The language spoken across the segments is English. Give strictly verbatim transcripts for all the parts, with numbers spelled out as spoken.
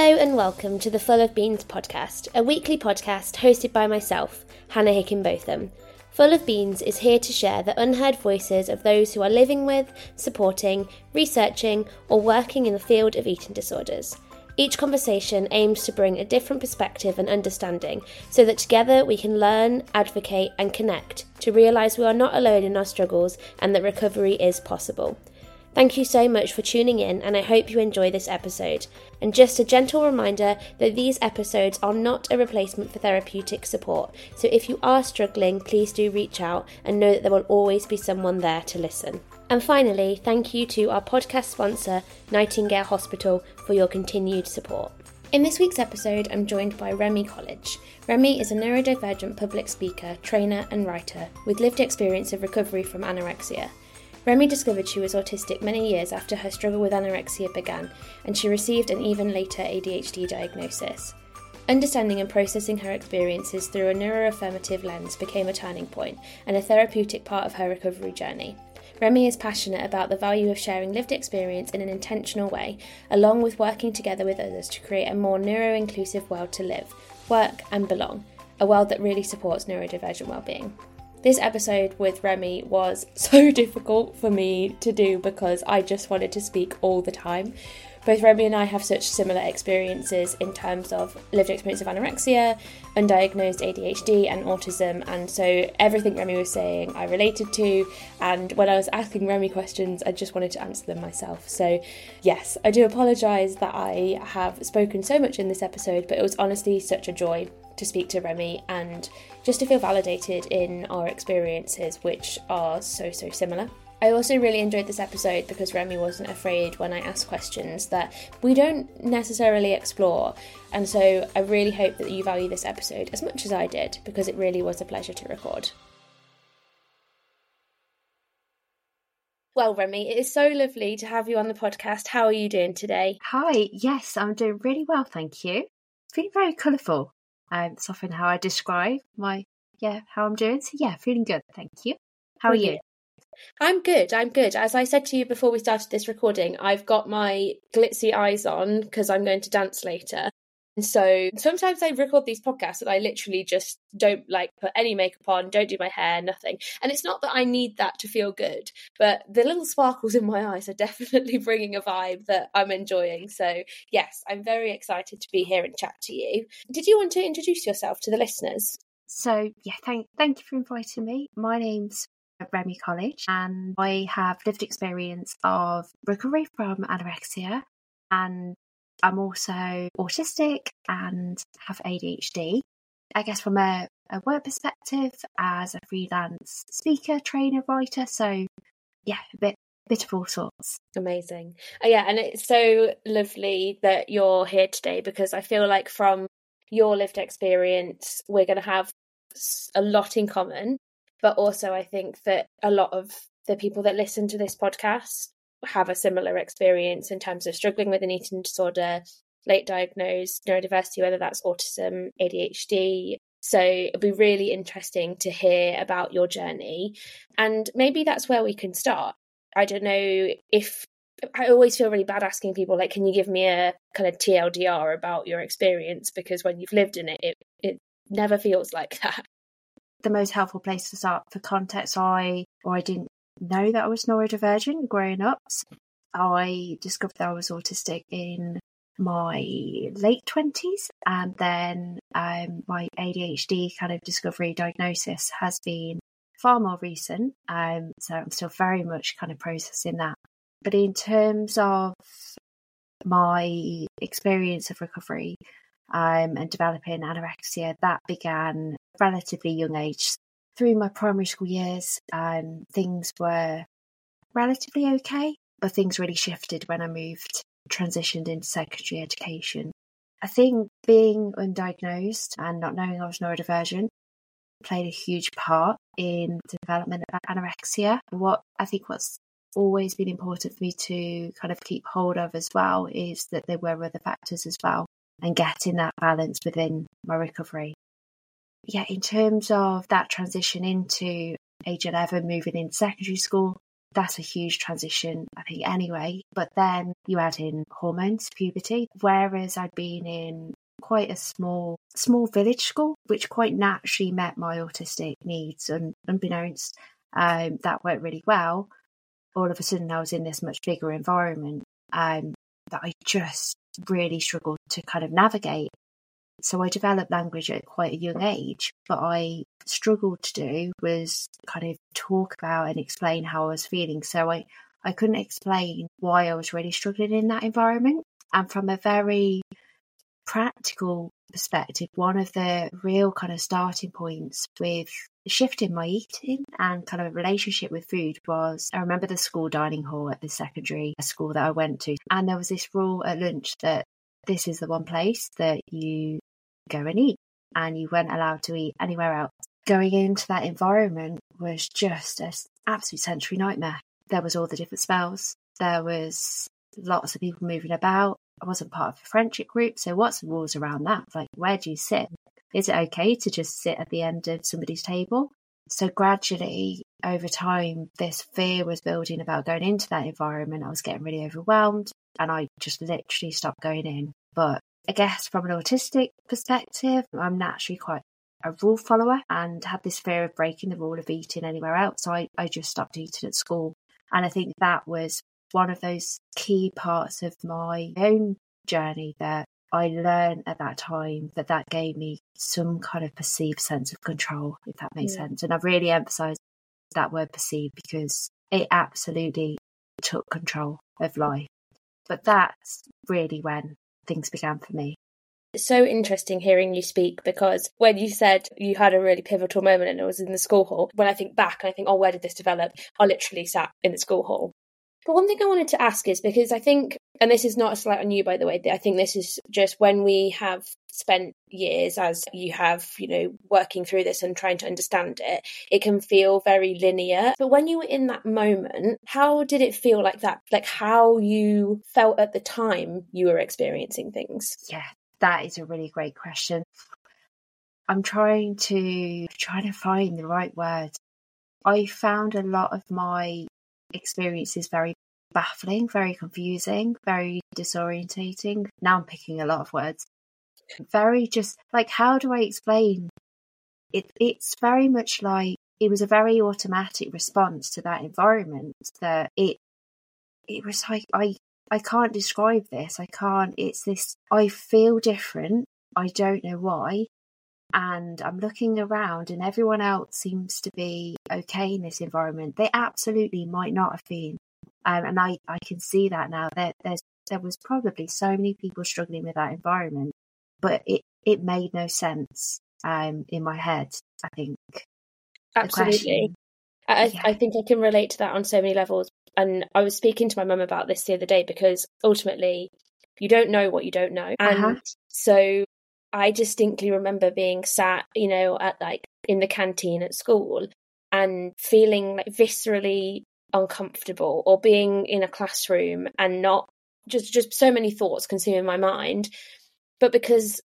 Hello and welcome to the Full of Beans podcast, a weekly podcast hosted by myself, Hannah Hickenbotham. Full of Beans is here to share the unheard voices of those who are living with, supporting, researching, or working in the field of eating disorders. Each conversation aims to bring a different perspective and understanding so that together we can learn, advocate, and connect to realise we are not alone in our struggles and that recovery is possible. Thank you so much for tuning in, and I hope you enjoy this episode. And just a gentle reminder that these episodes are not a replacement for therapeutic support, so if you are struggling, please do reach out and know that there will always be someone there to listen. And finally, thank you to our podcast sponsor, Nightingale Hospital, for your continued support. In this week's episode, I'm joined by Remi College. Remi is a neurodivergent public speaker, trainer and writer with lived experience of recovery from anorexia. Remi discovered she was autistic many years after her struggle with anorexia began, and she received an even later A D H D diagnosis. Understanding and processing her experiences through a neuroaffirmative lens became a turning point and a therapeutic part of her recovery journey. Remi is passionate about the value of sharing lived experience in an intentional way, along with working together with others to create a more neuro-inclusive world to live, work and belong, a world that really supports neurodivergent well-being. This episode with Remi was so difficult for me to do because I just wanted to speak all the time. Both Remi and I have such similar experiences in terms of lived experience of anorexia, undiagnosed A D H D and autism, and so everything Remi was saying I related to, and when I was asking Remi questions I just wanted to answer them myself. So yes, I do apologise that I have spoken so much in this episode, but it was honestly such a joy to speak to Remi and just to feel validated in our experiences, which are so, so similar. I also really enjoyed this episode because Remi wasn't afraid when I asked questions that we don't necessarily explore, and so I really hope that you value this episode as much as I did, because it really was a pleasure to record. Well, Remi, it is so lovely to have you on the podcast. How are you doing today? Hi, yes, I'm doing really well, thank you. Feeling very colourful. Um, it's often how I describe my, yeah, how I'm doing. So yeah, feeling good, thank you. How Brilliant. are you? I'm good, I'm good. As I said to you before we started this recording, I've got my glitzy eyes on because I'm going to dance later. And so sometimes I record these podcasts and I literally just don't like put any makeup on, don't do my hair, nothing. And it's not that I need that to feel good, but the little sparkles in my eyes are definitely bringing a vibe that I'm enjoying. So yes, I'm very excited to be here and chat to you. Did you want to introduce yourself to the listeners? So yeah, thank thank you for inviting me. My name's Remi College, and I have lived experience of recovery from anorexia, and I'm also autistic and have A D H D. I guess from a, a work perspective as a freelance speaker, trainer, writer. So yeah, a bit bit of all sorts. Amazing. Oh, yeah, and it's so lovely that you're here today because I feel like from your lived experience, we're going to have a lot in common. But also I think that a lot of the people that listen to this podcast have a similar experience in terms of struggling with an eating disorder, late diagnosed neurodiversity, whether that's autism, A D H D. So it'd be really interesting to hear about your journey. And maybe that's where we can start. I don't know if, I always feel really bad asking people, like, can you give me a kind of T L D R about your experience? Because when you've lived in it, it, it never feels like that. The most helpful place to start for context, I or I didn't know that I was neurodivergent growing up. So I discovered that I was autistic in my late twenties, and then um, my A D H D kind of discovery diagnosis has been far more recent. Um, so I'm still very much kind of processing that. But in terms of my experience of recovery, Um, and developing anorexia, that began relatively young age. Through my primary school years, um, things were relatively okay, but things really shifted when I moved, transitioned into secondary education. I think being undiagnosed and not knowing I was neurodivergent played a huge part in the development of anorexia. What I think what's always been important for me to kind of keep hold of as well is that there were other factors as well, and getting that balance within my recovery. Yeah, in terms of that transition into age eleven, moving into secondary school, that's a huge transition, I think, anyway. But then you add in hormones, puberty, whereas I'd been in quite a small small village school, which quite naturally met my autistic needs, and unbeknownst, um, that worked really well. All of a sudden I was in this much bigger environment um, that I just really struggled to kind of navigate. So I developed language at quite a young age, but I struggled to do was kind of talk about and explain how I was feeling. So I, I couldn't explain why I was really struggling in that environment. And from a very practical perspective, one of the real kind of starting points with shifting my eating and kind of relationship with food was, I remember the school dining hall at the secondary school that I went to, and there was this rule at lunch that this is the one place that you go and eat, and you weren't allowed to eat anywhere else. Going into that environment was just an absolute sensory nightmare. There was all the different smells, there was lots of people moving about. I wasn't part of a friendship group, so what's the rules around that? Like, where do you sit? Is it okay to just sit at the end of somebody's table? So gradually, over time, this fear was building about going into that environment. I was getting really overwhelmed, and I just literally stopped going in. But I guess from an autistic perspective, I'm naturally quite a rule follower and had this fear of breaking the rule of eating anywhere else. So I, I just stopped eating at school. And I think that was one of those key parts of my own journey that I learned at that time, that that gave me some kind of perceived sense of control, if that makes yeah. sense. And I've really emphasised that word perceived because it absolutely took control of life. But that's really when things began for me. It's so interesting hearing you speak, because when you said you had a really pivotal moment and it was in the school hall, when I think back and I think, oh, where did this develop? I literally sat in the school hall. But one thing I wanted to ask is, because I think, and this is not a slight on you, by the way, I think this is just when we have spent years, as you have, you know, working through this and trying to understand it, it can feel very linear. But when you were in that moment, how did it feel like that? Like how you felt at the time you were experiencing things? Yeah, that is a really great question. I'm trying to, trying to find the right words. I found a lot of my experiences very baffling, very confusing, very disorientating. Now I'm picking a lot of words. Very just like, how do I explain it? It's very much like it was a very automatic response to that environment, that it it was like I I can't describe this. I can't. It's this. I feel different. I don't know why. And I'm looking around and everyone else seems to be okay in this environment. They absolutely might not have been. Um, and I, I can see that now. There, there's, there was probably so many people struggling with that environment, but it, it made no sense um, in my head, I think. Absolutely. I, yeah. I think I can relate to that on so many levels. And I was speaking to my mum about this the other day, because ultimately you don't know what you don't know. And uh-huh. so I distinctly remember being sat, you know, at like in the canteen at school and feeling like viscerally uncomfortable, or being in a classroom and not just, just so many thoughts consuming my mind. But because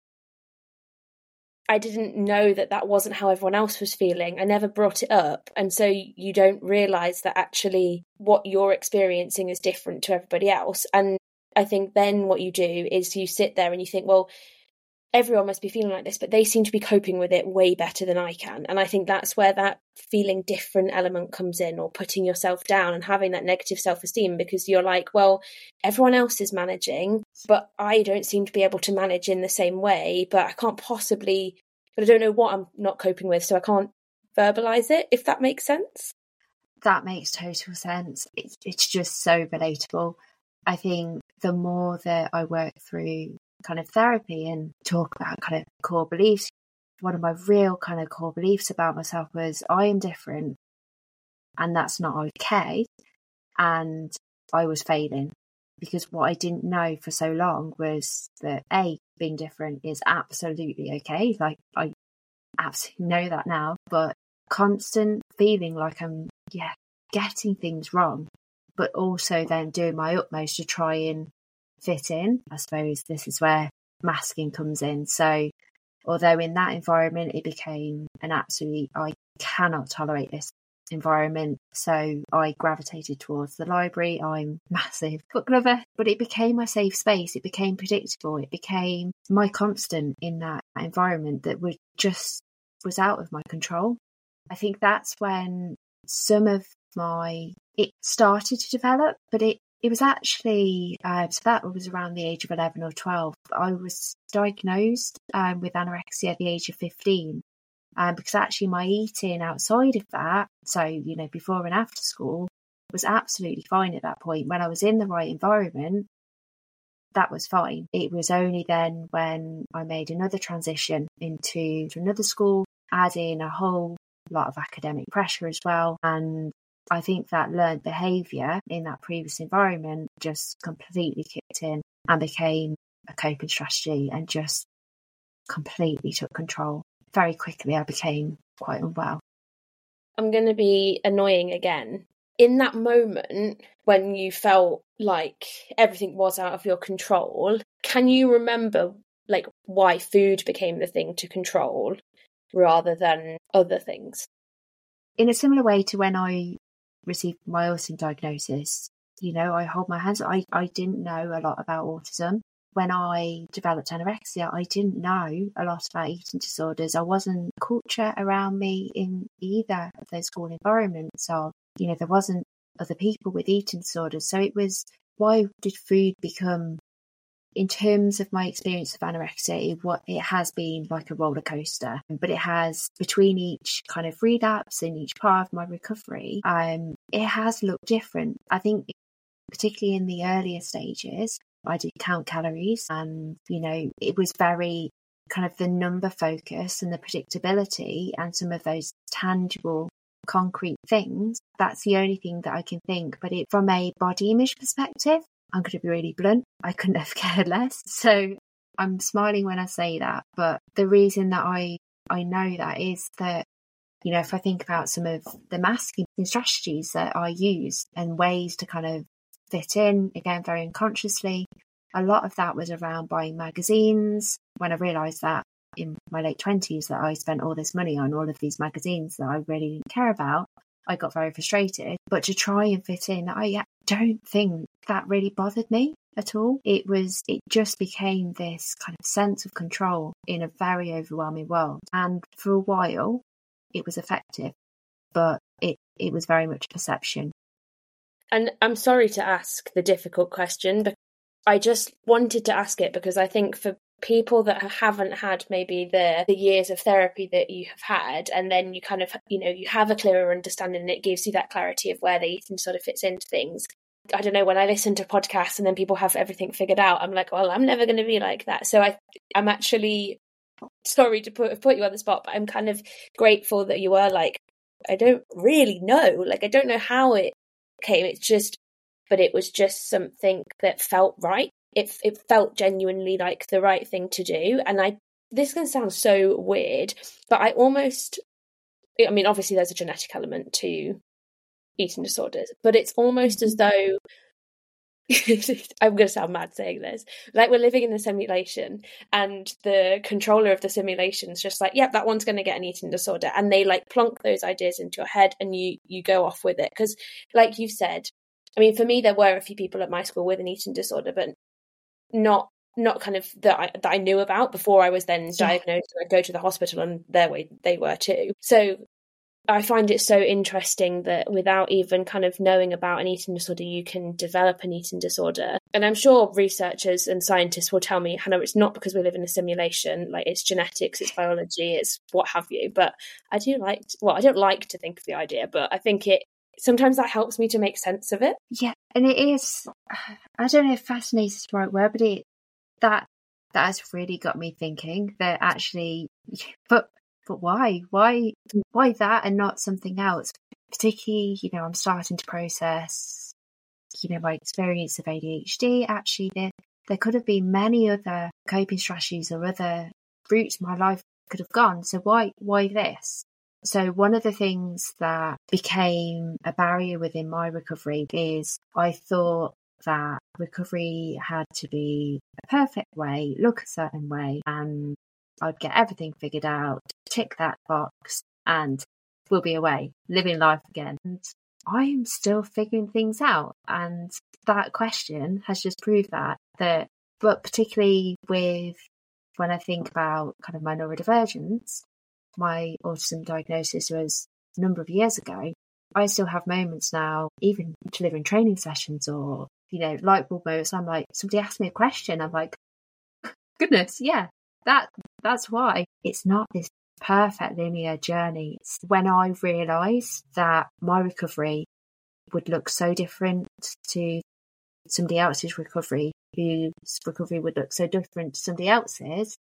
I didn't know that that wasn't how everyone else was feeling, I never brought it up. And so you don't realise that actually what you're experiencing is different to everybody else. And I think then what you do is you sit there and you think, well, everyone must be feeling like this, but they seem to be coping with it way better than I can. And I think that's where that feeling different element comes in, or putting yourself down and having that negative self-esteem, because you're like, well, everyone else is managing, but I don't seem to be able to manage in the same way, but I can't possibly, but I don't know what I'm not coping with, so I can't verbalize it, if that makes sense. That makes total sense. It's, it's just so relatable. I think the more that I work through kind of therapy and talk about kind of core beliefs, one of my real kind of core beliefs about myself was I am different and that's not okay, and I was failing, because what I didn't know for so long was that A, being different is absolutely okay, like I absolutely know that now, but constant feeling like I'm yeah getting things wrong, but also then doing my utmost to try and fit in. I suppose this is where masking comes in. So although in that environment it became an absolute, I cannot tolerate this environment. So I gravitated towards the library. I'm a massive book lover, but it became my safe space. It became predictable. It became my constant in that environment that would just was out of my control. I think that's when some of my, it started to develop, but it, it was actually, uh, so that was around the age of eleven or twelve. I was diagnosed um, with anorexia at the age of fifteen. Um, because actually my eating outside of that, so, you know, before and after school, was absolutely fine at that point. When I was in the right environment, that was fine. It was only then when I made another transition into another school, adding a whole lot of academic pressure as well. And I think that learned behaviour in that previous environment just completely kicked in and became a coping strategy and just completely took control. Very quickly, I became quite unwell. I'm going to be annoying again. In that moment when you felt like everything was out of your control, can you remember like why food became the thing to control rather than other things? In a similar way to when I received my autism diagnosis, you know, I hold my hands. I, I didn't know a lot about autism. When I developed anorexia, I didn't know a lot about eating disorders. I wasn't culture around me in either of those school environments. So, you know, there wasn't other people with eating disorders. So it was, why did food become, in terms of my experience of anorexia, it, what, it has been like a roller coaster. But it has, between each kind of relapse and each part of my recovery, um, it has looked different. I think, particularly in the earlier stages, I did count calories and, you know, it was very kind of the number focus and the predictability and some of those tangible, concrete things. That's the only thing that I can think. But it, from a body image perspective, I'm going to be really blunt. I couldn't have cared less. So I'm smiling when I say that. But the reason that I, I know that is that, you know, if I think about some of the masking strategies that I used and ways to kind of fit in, again, very unconsciously. A lot of that was around buying magazines. When I realised that in my late twenties that I spent all this money on all of these magazines that I really didn't care about, I got very frustrated. But to try and fit in, I don't think that really bothered me at all. It was, it just became this kind of sense of control in a very overwhelming world. And for a while, it was effective, but it, it was very much perception. And I'm sorry to ask the difficult question, but I just wanted to ask it because I think for people that haven't had maybe the the years of therapy that you have had, and then you kind of, you know, you have a clearer understanding and it gives you that clarity of where the eating sort of fits into things. I don't know, when I listen to podcasts and then people have everything figured out, I'm like, well, I'm never going to be like that. So I, I'm actually sorry to put, put you on the spot, but I'm kind of grateful that you were like, I don't really know. Like, I don't know how it came. It's just, but it was just something that felt right. It it felt genuinely like the right thing to do. And I, this can sound so weird, but I almost, I mean, obviously there's a genetic element to eating disorders, but it's almost as though, I'm going to sound mad saying this, like we're living in a simulation and the controller of the simulation's just like, yep, that one's going to get an eating disorder. And they like plonk those ideas into your head and you, you go off with it. Because like you've said, I mean, for me, there were a few people at my school with an eating disorder, but not not kind of that I, that I knew about before I was then diagnosed. I'd go to the hospital and there way they were too. So I find it so interesting that without even kind of knowing about an eating disorder, you can develop an eating disorder. And I'm sure researchers and scientists will tell me, Hannah, it's not because we live in a simulation, like it's genetics, it's biology, it's what have you. But I do like, to, well, I don't like to think of the idea, but I think it, sometimes that helps me to make sense of it. Yeah, and it is, I don't know if fascinating is the right word, but it, that, that has really got me thinking that actually, but But why? Why why that and not something else? Particularly, you know, I'm starting to process, you know, my experience of A D H D. Actually, there, there could have been many other coping strategies or other routes my life could have gone. So why why this? So one of the things that became a barrier within my recovery is I thought that recovery had to be a perfect way, look a certain way, and I'd get everything figured out, tick that box, and we'll be away, living life again. And I'm still figuring things out. And that question has just proved that, that, but particularly with when I think about kind of my neurodivergence, my autism diagnosis was a number of years ago. I still have moments now, even delivering training sessions or, you know, light bulb moments. I'm like, somebody asked me a question. I'm like, goodness, yeah, that that's why. It's not this perfect linear journey. It's when I realised that my recovery would look so different to somebody else's recovery, whose recovery would look so different to somebody else's,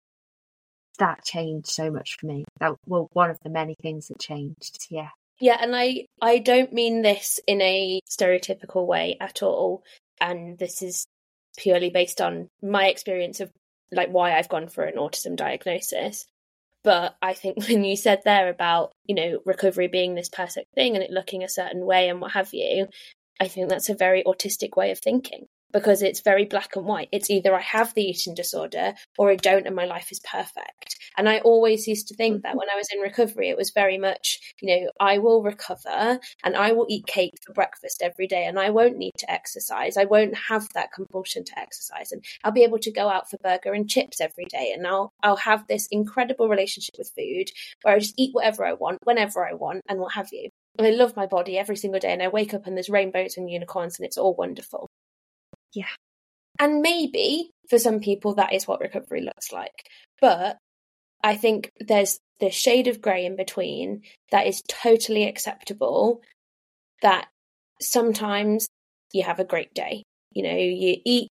that changed so much for me. That well, one of the many things that changed. Yeah. Yeah, and I, I don't mean this in a stereotypical way at all. And this is purely based on my experience of like why I've gone for an autism diagnosis. But I think when you said there about, you know, recovery being this perfect thing and it looking a certain way and what have you, I think that's a very autistic way of thinking, because it's very black and white. It's either I have the eating disorder or I don't and my life is perfect. And I always used to think that when I was in recovery, it was very much, you know, I will recover and I will eat cake for breakfast every day and I won't need to exercise. I won't have that compulsion to exercise and I'll be able to go out for burger and chips every day. And I'll, I'll have this incredible relationship with food where I just eat whatever I want, whenever I want and what have you. And I love my body every single day and I wake up and there's rainbows and unicorns and it's all wonderful. Yeah. And maybe for some people that is what recovery looks like. But I think there's the shade of grey in between that is totally acceptable, that sometimes you have a great day. You know, you eat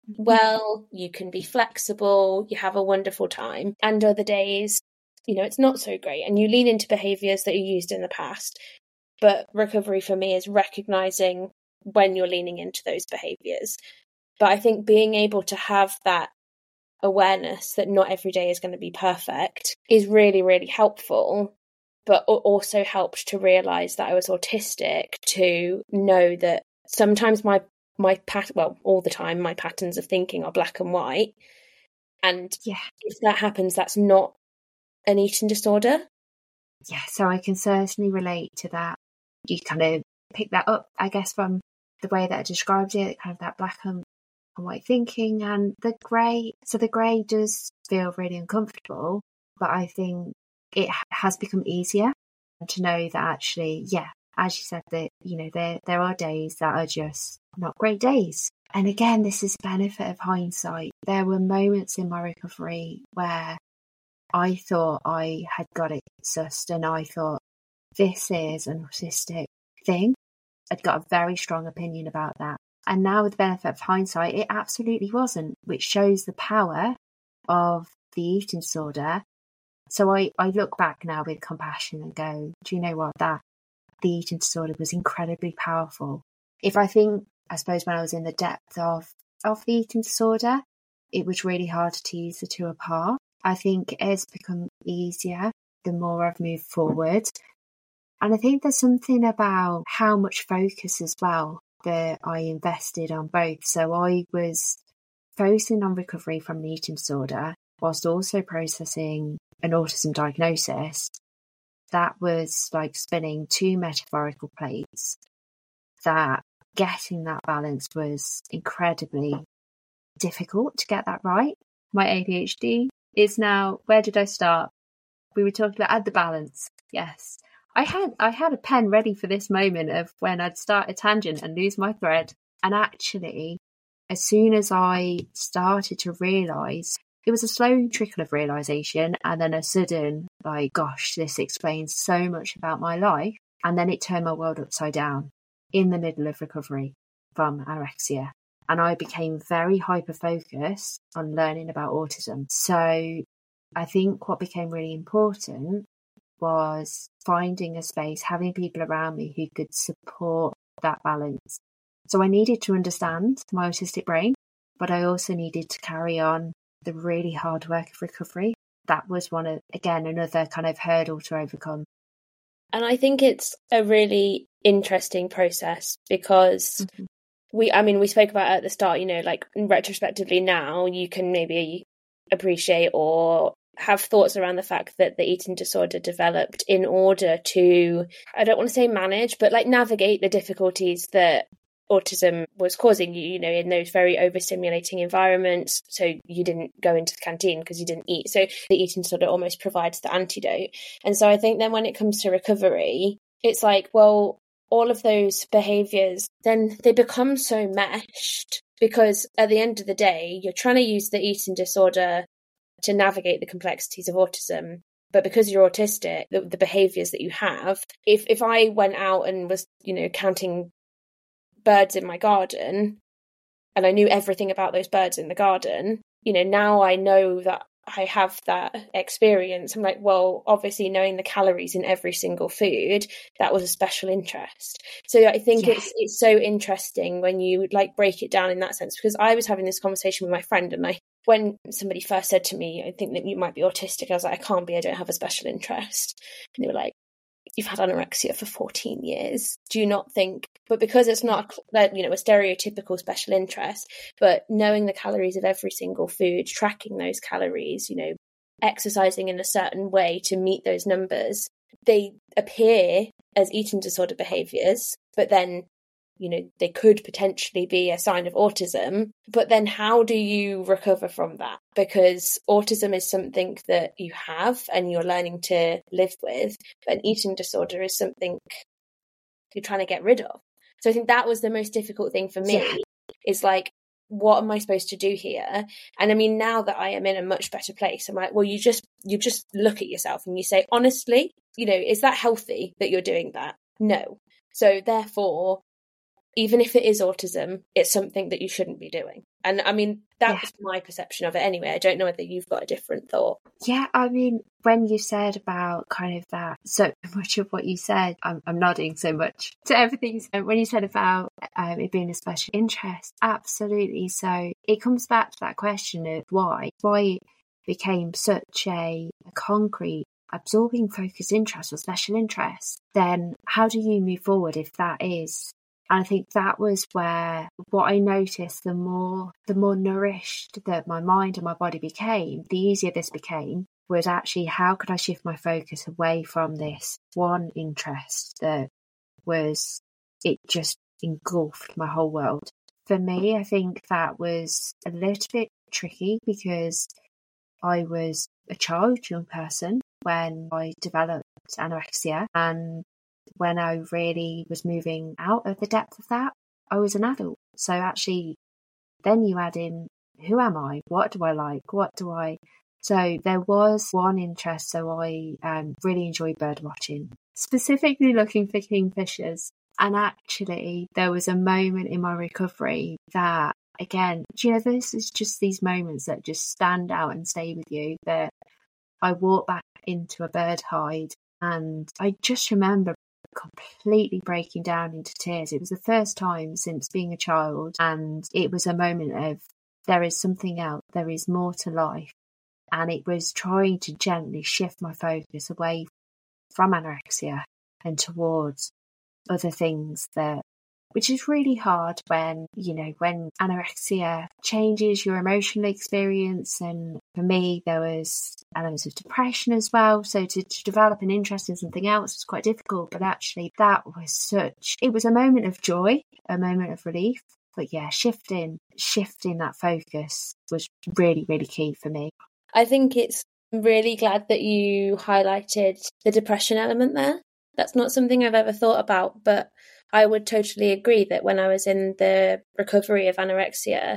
well, you can be flexible, you have a wonderful time. And other days, you know, it's not so great and you lean into behaviours that you used in the past. But recovery for me is recognising when you're leaning into those behaviours. But I think being able to have that awareness that not every day is going to be perfect is really, really helpful, but also helped to realise that I was autistic, to know that sometimes my, my pat well, all the time, my patterns of thinking are black and white. And yeah, if that happens, that's not an eating disorder. Yeah, so I can certainly relate to that. You kind of pick that up, I guess, from the way that I described it, kind of that black and white thinking, and the grey. So the grey does feel really uncomfortable, but I think it has become easier to know that actually, yeah, as you said, that, you know, there there are days that are just not great days. And again, this is the benefit of hindsight. There were moments in my recovery where I thought I had got it sussed and I thought, this is an autistic thing. I'd got a very strong opinion about that. And now with the benefit of hindsight, it absolutely wasn't, which shows the power of the eating disorder. So I, I look back now with compassion and go, do you know what, that the eating disorder was incredibly powerful. If I think, I suppose when I was in the depth of, of the eating disorder, it was really hard to tease the two apart. I think it has become easier the more I've moved forward. And I think there's something about how much focus as well that I invested on both. So I was focusing on recovery from the eating disorder whilst also processing an autism diagnosis. That was like spinning two metaphorical plates, that getting that balance was incredibly difficult to get that right. My A D H D is now, where did I start? We were talking about add the balance. Yes. I had I had a pen ready for this moment of when I'd start a tangent and lose my thread. And actually, as soon as I started to realise, it was a slow trickle of realisation and then a sudden, like, gosh, this explains so much about my life. And then it turned my world upside down in the middle of recovery from anorexia. And I became very hyper-focused on learning about autism. So I think what became really important was finding a space, having people around me who could support that balance. So I needed to understand my autistic brain, but I also needed to carry on the really hard work of recovery. That was one of, again, another kind of hurdle to overcome. And I think it's a really interesting process because mm-hmm. we, I mean, we spoke about it at the start, you know, like retrospectively now, you can maybe appreciate or have thoughts around the fact that the eating disorder developed in order to, I don't want to say manage, but like navigate the difficulties that autism was causing you, you know, in those very overstimulating environments. So you didn't go into the canteen because you didn't eat. So the eating disorder almost provides the antidote. And so I think then when it comes to recovery, it's like, well, all of those behaviours, then they become so meshed because at the end of the day, you're trying to use the eating disorder to navigate the complexities of autism. But because you're autistic, the, the behaviours that you have, if if I went out and was, you know, counting birds in my garden and I knew everything about those birds in the garden, you know, now I know that I have that experience. I'm like, well, obviously knowing the calories in every single food, that was a special interest. So I think yeah. it's it's so interesting when you like break it down in that sense, because I was having this conversation with my friend, and I when somebody first said to me, I think that you might be autistic, I was like, I can't be, I don't have a special interest. And they were like, you've had anorexia for fourteen years. Do you not think? But because it's not, you know, a stereotypical special interest, but knowing the calories of every single food, tracking those calories, you know, exercising in a certain way to meet those numbers, they appear as eating disorder behaviours, but then, you know, they could potentially be a sign of autism. But then how do you recover from that? Because autism is something that you have and you're learning to live with. But an eating disorder is something you're trying to get rid of. So I think that was the most difficult thing for me, yeah. is like, what am I supposed to do here? And I mean, now that I am in a much better place, I'm like, well, you just you just look at yourself and you say, honestly, you know, is that healthy that you're doing that? No. So therefore, even if it is autism, it's something that you shouldn't be doing. And I mean, that yeah. was my perception of it anyway. I don't know whether you've got a different thought. Yeah, I mean, when you said about kind of that, so much of what you said, I'm, I'm nodding so much to everything. So when you said about um, it being a special interest, absolutely. So it comes back to that question of why, why it became such a, a concrete, absorbing focused interest or special interest. Then how do you move forward if that is? And I think that was where what I noticed, the more the more nourished that my mind and my body became, the easier this became, was actually how could I shift my focus away from this one interest that was, it just engulfed my whole world. For me, I think that was a little bit tricky because I was a child, young person, when I developed anorexia, and when I really was moving out of the depth of that, I was an adult. So actually, then you add in, who am I? What do I like? What do I... So there was one interest. So I um, really enjoyed bird watching, specifically looking for kingfishers. And actually, there was a moment in my recovery that, again, do you know, this is just these moments that just stand out and stay with you, that I walked back into a bird hide and I just remember completely breaking down into tears. It was the first time since being a child, and it was a moment of, there is something else, there is more to life. And it was trying to gently shift my focus away from anorexia and towards other things, that which is really hard when, you know, when anorexia changes your emotional experience. And for me, there was elements of depression as well. So to, to develop an interest in something else was quite difficult. But actually, that was such, it was a moment of joy, a moment of relief. But yeah, shifting, shifting that focus was really, really key for me. I think it's really glad that you highlighted the depression element there. That's not something I've ever thought about, but I would totally agree that when I was in the recovery of anorexia,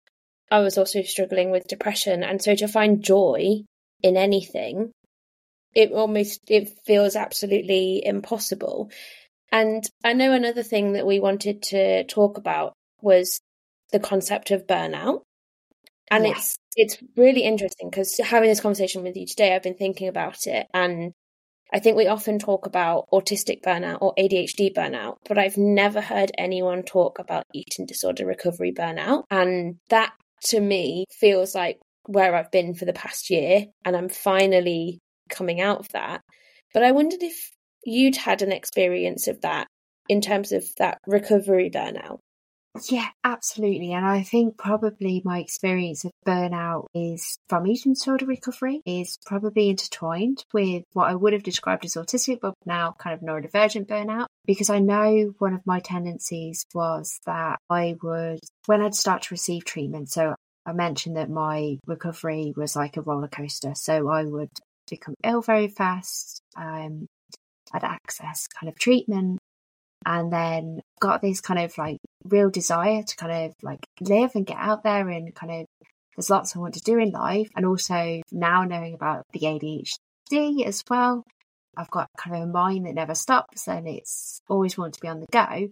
I was also struggling with depression. And so to find joy in anything, it almost, it feels absolutely impossible. And I know another thing that we wanted to talk about was the concept of burnout. And yeah. it's it's really interesting because having this conversation with you today, I've been thinking about it. And I think we often talk about autistic burnout or A D H D burnout, but I've never heard anyone talk about eating disorder recovery burnout. And that, to me, feels like where I've been for the past year, and I'm finally coming out of that. But I wondered if you'd had an experience of that in terms of that recovery burnout. Yeah, absolutely. And I think probably my experience of burnout is from eating disorder recovery is probably intertwined with what I would have described as autistic, but now kind of neurodivergent burnout. Because I know one of my tendencies was that I would, when I'd start to receive treatment, so I mentioned that my recovery was like a roller coaster. So I would become ill very fast. Um, I'd access kind of treatment, and then got this kind of like real desire to kind of like live and get out there, and kind of there's lots I want to do in life. And also now knowing about the A D H D as well, I've got kind of a mind that never stops and it's always want to be on the go.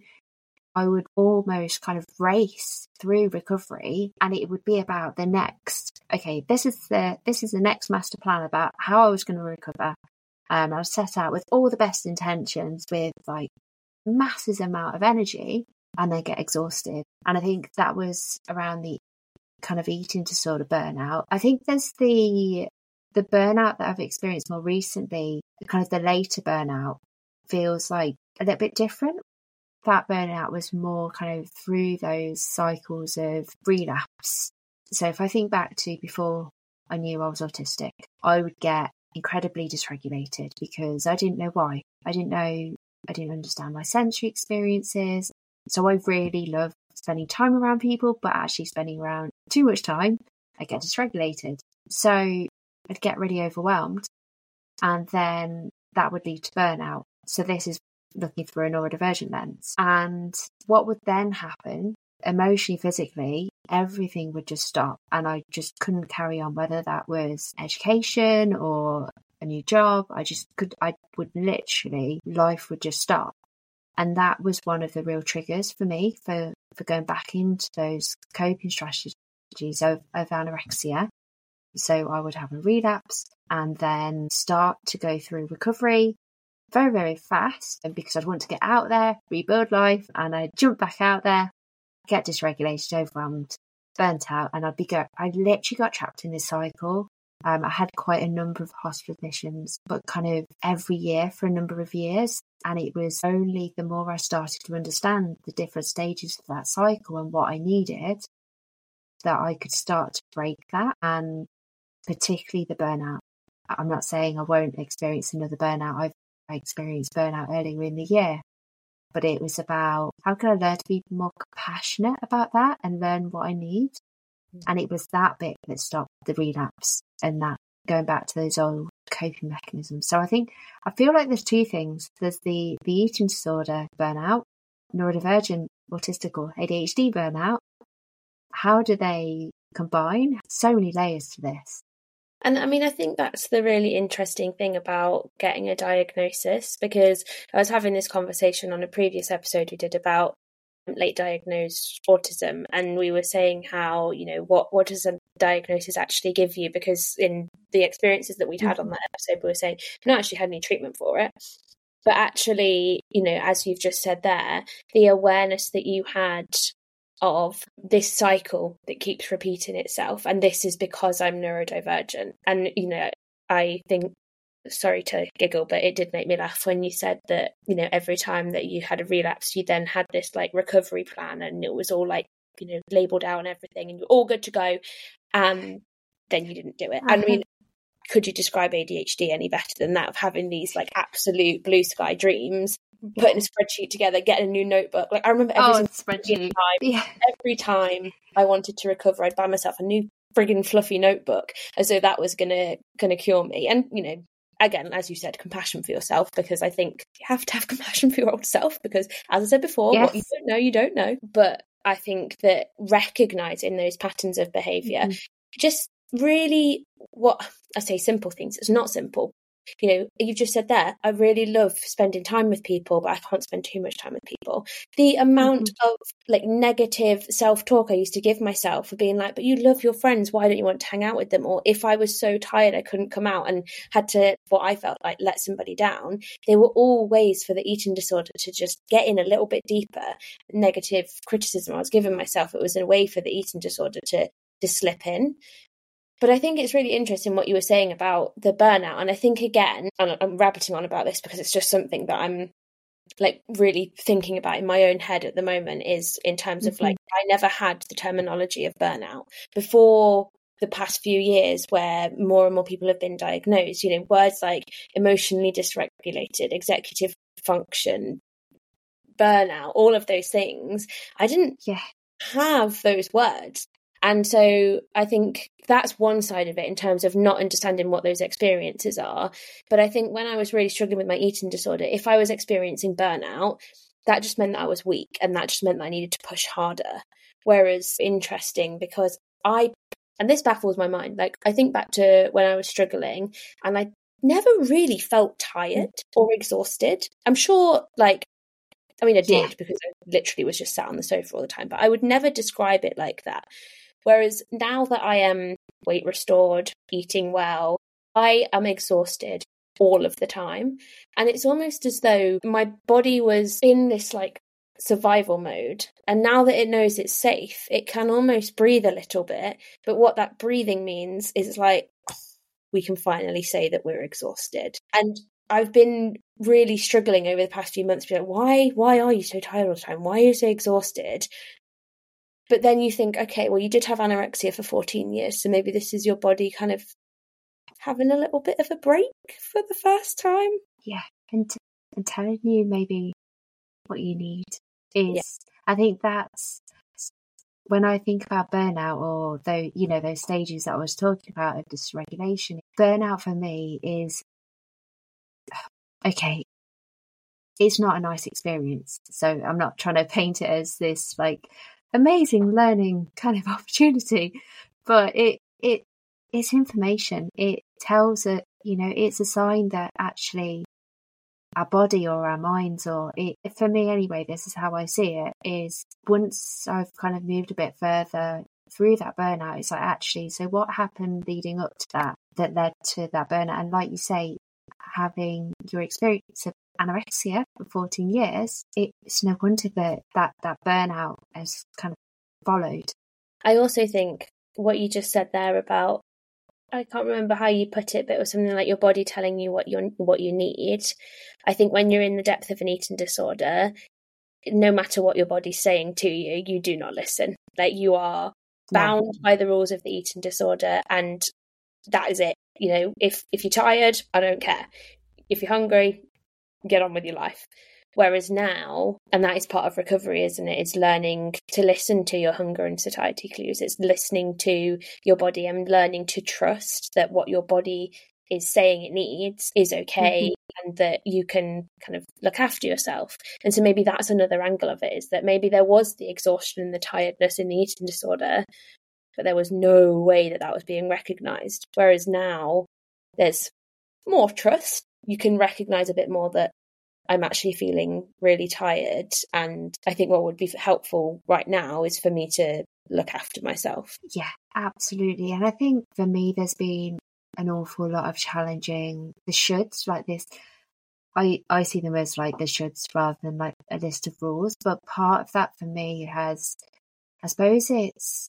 I would almost kind of race through recovery, and it would be about the next, okay, this is the this is the next master plan about how I was going to recover. Um, I was set out with all the best intentions, with like massive amount of energy, and then get exhausted. And I think that was around the kind of eating disorder burnout. I think there's the the burnout that I've experienced more recently, kind of the later burnout, feels like a little bit different. That burnout was more kind of through those cycles of relapse. So if I think back to before I knew I was autistic, I would get incredibly dysregulated because I didn't know why. I didn't know, I didn't understand my sensory experiences. So I really love spending time around people, but actually spending around too much time, I get dysregulated. So I'd get really overwhelmed, and then that would lead to burnout. So this is looking through a neurodivergent lens. And what would then happen, emotionally, physically, everything would just stop, and I just couldn't carry on, whether that was education or a new job. I just could, I would literally, life would just stop. And that was one of the real triggers for me for, for going back into those coping strategies of, of anorexia. So I would have a relapse and then start to go through recovery very, very fast. And because I'd want to get out there, rebuild life, and I'd jump back out there, get dysregulated, overwhelmed, burnt out, and I'd be go. I literally got trapped in this cycle. Um, I had quite a number of hospital admissions, but kind of every year for a number of years. And it was only the more I started to understand the different stages of that cycle and what I needed, that I could start to break that, and particularly the burnout. I'm not saying I won't experience another burnout. I've I experienced burnout earlier in the year, but it was about how can I learn to be more compassionate about that and learn what I need. And it was that bit that stopped the relapse and that going back to those old coping mechanisms. So I think, I feel like there's two things. There's the, the eating disorder burnout, neurodivergent autistic or A D H D burnout. How do they combine? So many layers to this. And I mean, I think that's the really interesting thing about getting a diagnosis, because I was having this conversation on a previous episode we did about late diagnosed autism, and we were saying how, you know, what, what does a diagnosis actually give you? Because in the experiences that we'd had on that episode, we were saying we not actually had any treatment for it. But actually, you know, as you've just said there, the awareness that you had of this cycle that keeps repeating itself, and this is because I'm neurodivergent. And, you know, I think, sorry to giggle, but it did make me laugh when you said that, you know, every time that you had a relapse, you then had this like recovery plan, and it was all like, you know, labelled out and everything, and you're all good to go, and then you didn't do it. And I mean, could you describe A D H D any better than that, of having these like absolute blue sky dreams, putting a spreadsheet together, getting a new notebook? Like I remember every oh, spreadsheet. time, yeah. every time I wanted to recover, I'd buy myself a new frigging fluffy notebook as though that was gonna gonna cure me. And, you know, again, as you said, compassion for yourself, because I think you have to have compassion for your old self, because as I said before, yes. what you don't know, you don't know. But I think that recognizing those patterns of behavior, mm-hmm. just really, what I say, simple things, it's not simple. You know, you've just said there, I really love spending time with people, but I can't spend too much time with people. The amount mm-hmm. of like negative self-talk I used to give myself for being like, but you love your friends, why don't you want to hang out with them? Or if I was so tired I couldn't come out and had to, what I felt like, let somebody down, they were all ways for the eating disorder to just get in a little bit deeper. Negative criticism I was giving myself, it was a way for the eating disorder to, to slip in. But I think it's really interesting what you were saying about the burnout. And I think, again, and I'm rabbiting on about this because it's just something that I'm like really thinking about in my own head at the moment is in terms of mm-hmm. like, I never had the terminology of burnout before the past few years, where more and more people have been diagnosed. You know, words like emotionally dysregulated, executive function, burnout, all of those things, I didn't yeah. have those words. And so I think that's one side of it in terms of not understanding what those experiences are. But I think when I was really struggling with my eating disorder, if I was experiencing burnout, that just meant that I was weak, and that just meant that I needed to push harder. Whereas interesting, because I, and this baffles my mind, like I think back to when I was struggling and I never really felt tired or exhausted. I'm sure like, I mean, I did yeah. because I literally was just sat on the sofa all the time, but I would never describe it like that. Whereas now that I am weight restored, eating well, I am exhausted all of the time. And it's almost as though my body was in this like survival mode. And now that it knows it's safe, it can almost breathe a little bit. But what that breathing means is like, we can finally say that we're exhausted. And I've been really struggling over the past few months to be like, why, why are you so tired all the time? Why are you so exhausted? But then you think, okay, well, you did have anorexia for fourteen years, so maybe this is your body kind of having a little bit of a break for the first time. Yeah, and, t- and telling you maybe what you need is, yeah. I think that's, when I think about burnout, or though, you know, those stages that I was talking about of dysregulation, burnout for me is, okay, it's not a nice experience. So I'm not trying to paint it as this like amazing learning kind of opportunity, but it it it's information. It tells it, you know, it's a sign that actually our body or our minds, or it, for me anyway, this is how I see it, is once I've kind of moved a bit further through that burnout, it's like, actually, so what happened leading up to that that led to that burnout? And like you say, having your experience of anorexia for fourteen years, it's no wonder that, that that burnout has kind of followed. I also think what you just said there about, I can't remember how you put it, but it was something like your body telling you what you what you need. I think when you're in the depth of an eating disorder, no matter what your body's saying to you, you do not listen. Like, you are bound no. by the rules of the eating disorder, and that is it. You know, if if you're tired, I don't care. If you're hungry, get on with your life. Whereas now, and that is part of recovery, isn't it? It's learning to listen to your hunger and satiety clues. It's listening to your body and learning to trust that what your body is saying it needs is okay, mm-hmm. and that you can kind of look after yourself. And so maybe that's another angle of it, is that maybe there was the exhaustion and the tiredness in the eating disorder, but there was no way that that was being recognised. Whereas now there's more trust. You can recognise a bit more that I'm actually feeling really tired. And I think what would be helpful right now is for me to look after myself. Yeah, absolutely. And I think for me, there's been an awful lot of challenging the shoulds like this. I, I see them as like the shoulds rather than like a list of rules. But part of that for me has, I suppose it's,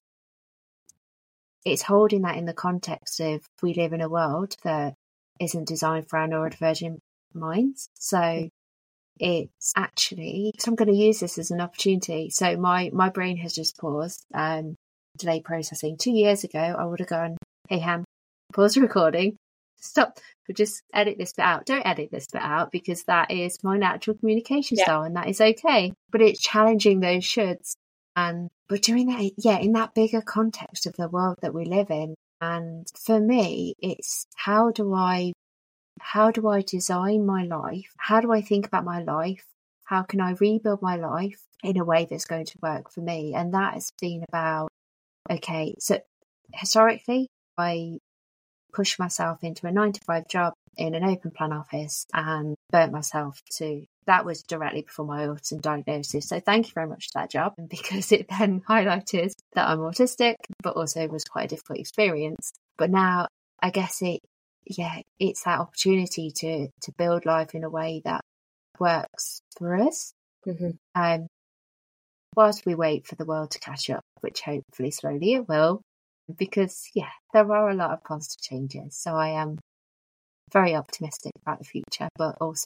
it's holding that in the context of we live in a world that isn't designed for our neurodivergent minds. So it's actually, so I'm going to use this as an opportunity. So my, my brain has just paused, um, delay processing. Two years ago, I would have gone, hey, Ham, pause the recording, stop, but just edit this bit out. Don't edit this bit out, because that is my natural communication yeah. style, and that is okay. But it's challenging those shoulds. And but doing that, yeah, in that bigger context of the world that we live in. And for me, it's how do I How do I design my life? How do I think about my life? How can I rebuild my life in a way that's going to work for me? And that has been about, okay, so historically, I pushed myself into a nine to five job in an open plan office and burnt myself to, that was directly before my autism diagnosis. So thank you very much for that job, because it then highlighted that I'm autistic, but also it was quite a difficult experience. But now I guess it, yeah, it's that opportunity to to build life in a way that works for us. Mm-hmm. Um, whilst we wait for the world to catch up, which hopefully slowly it will, because yeah, there are a lot of positive changes. So I am very optimistic about the future, but also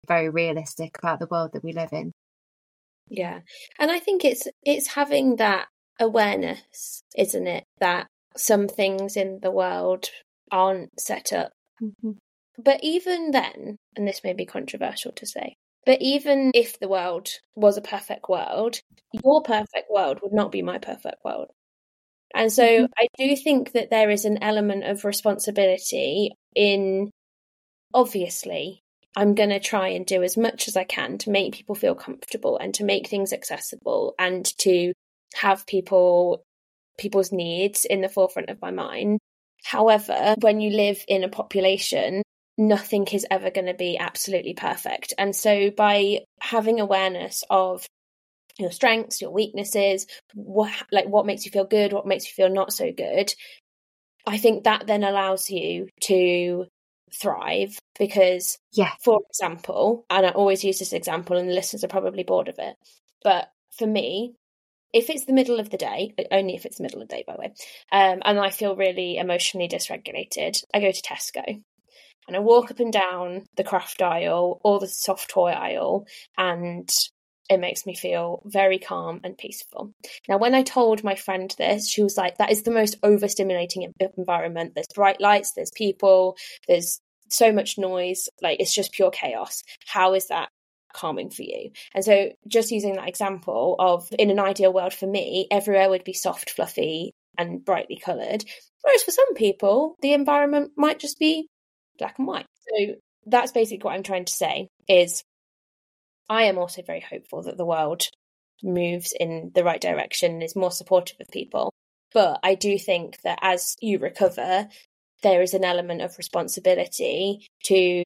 very realistic about the world that we live in. Yeah. And I think it's it's having that awareness, isn't it, that some things in the world aren't set up. Mm-hmm. But even then, and this may be controversial to say, but even if the world was a perfect world, your perfect world would not be my perfect world. And so mm-hmm. I do think that there is an element of responsibility in, obviously, I'm going to try and do as much as I can to make people feel comfortable and to make things accessible and to have people people's needs in the forefront of my mind. However, when you live in a population, nothing is ever going to be absolutely perfect. And so by having awareness of your strengths, your weaknesses, what like what makes you feel good, what makes you feel not so good, I think that then allows you to thrive. Because, yeah, for example, and I always use this example and the listeners are probably bored of it, but for me, if it's the middle of the day, only if it's the middle of the day, by the way, um, and I feel really emotionally dysregulated, I go to Tesco and I walk up and down the craft aisle or the soft toy aisle, and it makes me feel very calm and peaceful. Now, when I told my friend this, she was like, that is the most overstimulating environment. There's bright lights, there's people, there's so much noise, like it's just pure chaos. How is that calming for you? And so just using that example of, in an ideal world for me, everywhere would be soft, fluffy and brightly coloured. Whereas for some people, the environment might just be black and white. So that's basically what I'm trying to say is I am also very hopeful that the world moves in the right direction and is more supportive of people. But I do think that as you recover, there is an element of responsibility to,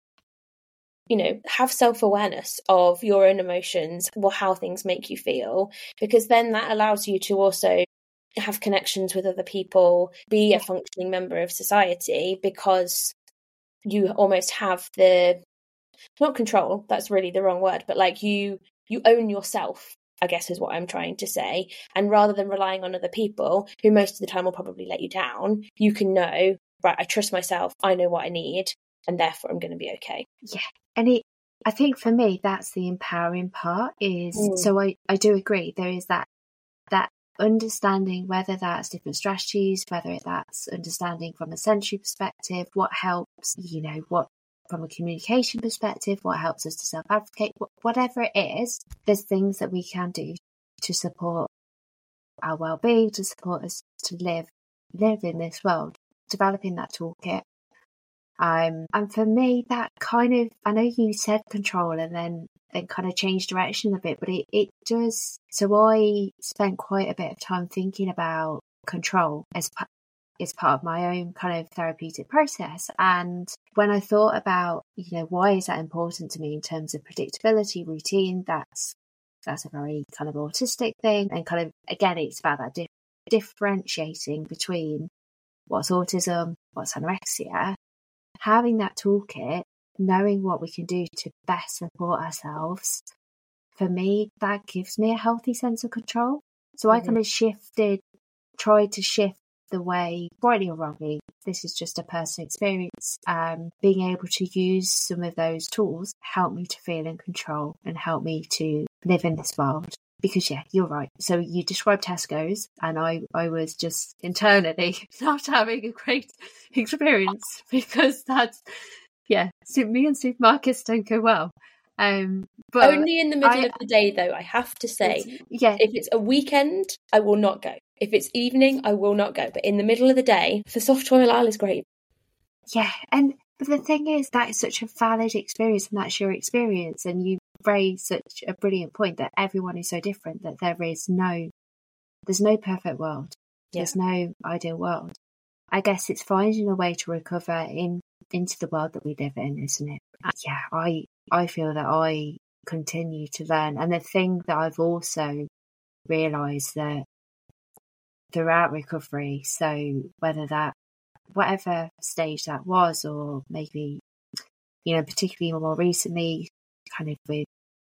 you know, have self-awareness of your own emotions, well, how things make you feel, because then that allows you to also have connections with other people, be a functioning member of society, because you almost have the, not control, that's really the wrong word, but like you, you own yourself, I guess is what I'm trying to say. And rather than relying on other people who most of the time will probably let you down, you can know, right, I trust myself, I know what I need, and therefore I'm going to be okay. Yeah. And it, I think for me, that's the empowering part is, mm. so I, I do agree. There is that, that understanding, whether that's different strategies, whether that's understanding from a sensory perspective, what helps, you know, what from a communication perspective, what helps us to self-advocate, whatever it is, there's things that we can do to support our well-being, to support us to live, live in this world, developing that toolkit. Um, and for me, that kind of, I know you said control and then, then kind of changed direction a bit, but it, it does. So I spent quite a bit of time thinking about control as, as part of my own kind of therapeutic process. And when I thought about, you know, why is that important to me in terms of predictability, routine, that's, that's a very kind of autistic thing. And kind of, again, it's about that di- differentiating between what's autism, what's anorexia. Having that toolkit, knowing what we can do to best support ourselves, for me, that gives me a healthy sense of control. So mm-hmm. I kind of shifted, tried to shift the way, rightly or wrongly, this is just a personal experience, um, being able to use some of those tools help me to feel in control and help me to live in this world. Because, yeah, you're right. So you described Tesco's and I, I was just internally not having a great experience because that's, yeah, me and supermarkets don't go well. Um, but Only in the middle I, of the day, though, I have to say, yeah. if it's a weekend, I will not go. If it's evening, I will not go. But in the middle of the day, the soft toy aisle is great. Yeah, and but the thing is, that is such a valid experience and that's your experience. And you raise such a brilliant point that everyone is so different, that there is no, there's no perfect world. Yeah. There's no ideal world. I guess it's finding a way to recover in into the world that we live in, isn't it? Yeah, I I feel that I continue to learn. And the thing that I've also realised that throughout recovery, so whether that, whatever stage that was, or maybe, you know, particularly more recently, kind of with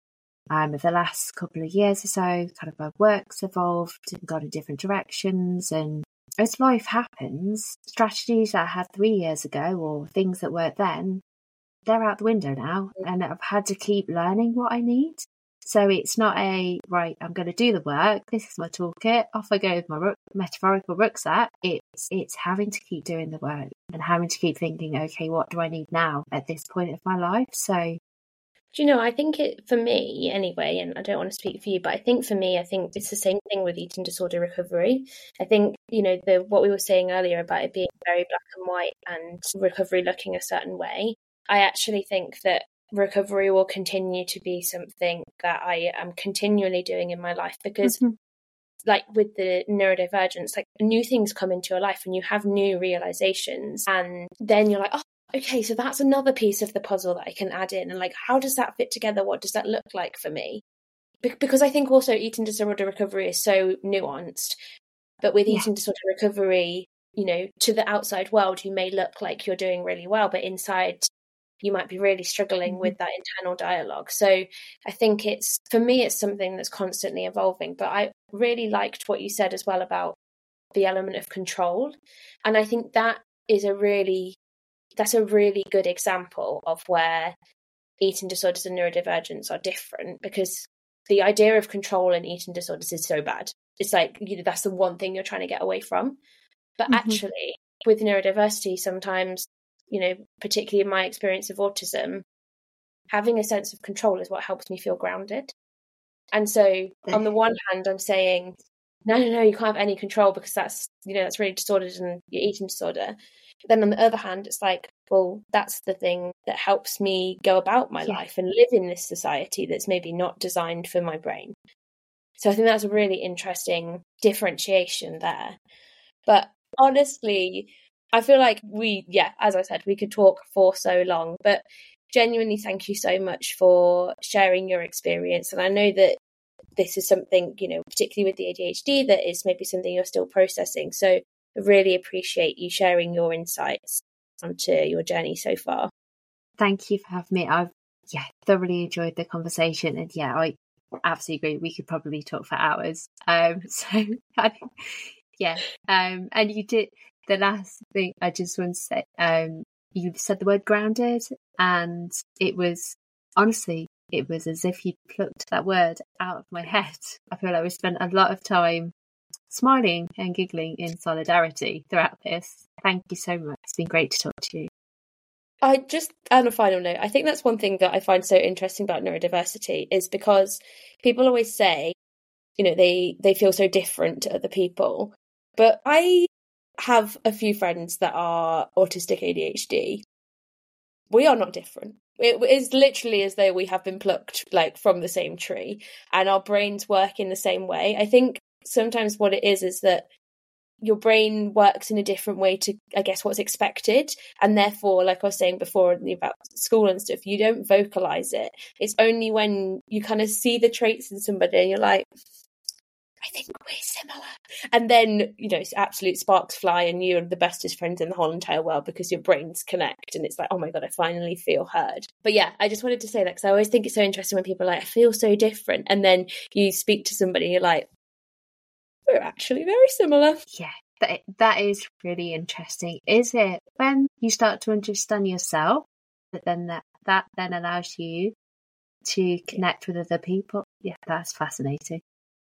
um, the last couple of years or so, kind of my work's evolved and gone in different directions. And as life happens, strategies that I had three years ago or things that worked then they're out the window now, and I've had to keep learning what I need. So it's not a, right, I'm going to do the work, this is my toolkit, off I go with my ru- metaphorical rucksack. It's it's having to keep doing the work and having to keep thinking, okay, what do I need now at this point of my life? So, do you know, I think it, for me anyway, and I don't want to speak for you, but I think for me, I think it's the same thing with eating disorder recovery. I think, you know, the what we were saying earlier about it being very black and white and recovery looking a certain way, I actually think that recovery will continue to be something that I am continually doing in my life, because mm-hmm. like with the neurodivergence, like new things come into your life and you have new realizations, and then you're like, oh, okay, so that's another piece of the puzzle that I can add in, and like, how does that fit together? What does that look like for me? Be- because I think also eating disorder recovery is so nuanced, but with yeah. eating disorder recovery, you know, to the outside world, you may look like you're doing really well, but inside you might be really struggling mm-hmm. with that internal dialogue. So I think it's, for me, it's something that's constantly evolving. But I really liked what you said as well about the element of control. And I think that is a really, that's a really good example of where eating disorders and neurodivergence are different, because the idea of control in eating disorders is so bad. It's like, you know, that's the one thing you're trying to get away from. But mm-hmm. actually, with neurodiversity, sometimes, you know, particularly in my experience of autism, having a sense of control is what helps me feel grounded. And so on the one hand, I'm saying, no, no, no, you can't have any control because that's, you know, that's really disordered and your eating disorder. But then on the other hand, it's like, well, that's the thing that helps me go about my yeah. life and live in this society that's maybe not designed for my brain. So I think that's a really interesting differentiation there. But honestly, I feel like we, yeah, as I said, we could talk for so long, but genuinely thank you so much for sharing your experience. And I know that this is something, you know, particularly with the A D H D, that is maybe something you're still processing. So I really appreciate you sharing your insights onto your journey so far. Thank you for having me. I've, yeah, thoroughly enjoyed the conversation. And yeah, I absolutely agree. We could probably talk for hours. Um, so, I, yeah. Um, and you did, the last thing I just want to say, um, you said the word grounded, and it was, honestly, it was as if you plucked that word out of my head. I feel like we spent a lot of time smiling and giggling in solidarity throughout this. Thank you so much. It's been great to talk to you. I just, on a final note, I think that's one thing that I find so interesting about neurodiversity, is because people always say, you know, they, they feel so different to other people. But I have a few friends that are autistic A D H D. We are not different. It is literally as though we have been plucked like from the same tree, and our brains work in the same way. I think sometimes what it is is that your brain works in a different way to, I guess, what's expected. And therefore, like I was saying before about school and stuff, you don't vocalize it. It's only when you kind of see the traits in somebody and you're like, I think we're similar. And then, you know, absolute sparks fly and you're the bestest friends in the whole entire world because your brains connect. And it's like, oh my God, I finally feel heard. But yeah, I just wanted to say that because I always think it's so interesting when people are like, I feel so different. And then you speak to somebody and you're like, we're actually very similar. Yeah, that, that is really interesting. Is it when you start to understand yourself, that then that, that then allows you to connect with other people? Yeah, that's fascinating.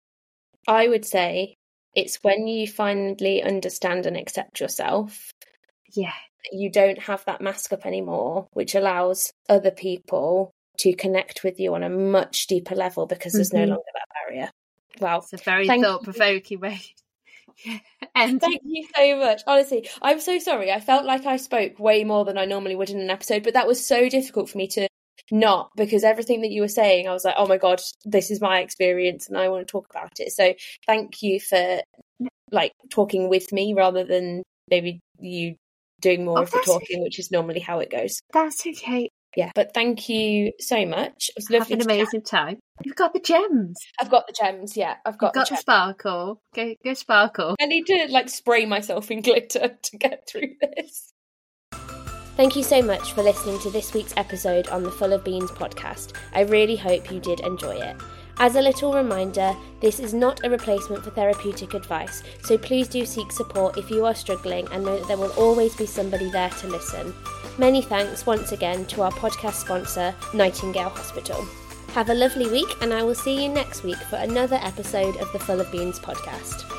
I would say it's when you finally understand and accept yourself. Yeah. You don't have that mask up anymore, which allows other people to connect with you on a much deeper level because there's mm-hmm. no longer that barrier. Wow. It's a very thought-provoking way. Yeah. And thank you so much. Honestly, I'm so sorry. I felt like I spoke way more than I normally would in an episode, but that was so difficult for me to not, because everything that you were saying, I was like, oh my God, this is my experience and I want to talk about it. So thank you for like talking with me rather than maybe you doing more oh, of the talking, which is normally how it goes. That's okay. Yeah, but thank you so much. It was lovely. Have an amazing chat. time. You've got the gems. I've got the gems, yeah. I've got, You've got the, the sparkle. Go, go sparkle. I need to like spray myself in glitter to get through this. Thank you so much for listening to this week's episode on the Full of Beans podcast. I really hope you did enjoy it. As a little reminder, this is not a replacement for therapeutic advice, so please do seek support if you are struggling and know that there will always be somebody there to listen. Many thanks once again to our podcast sponsor, Nightingale Hospital. Have a lovely week, and I will see you next week for another episode of the Full of Beans podcast.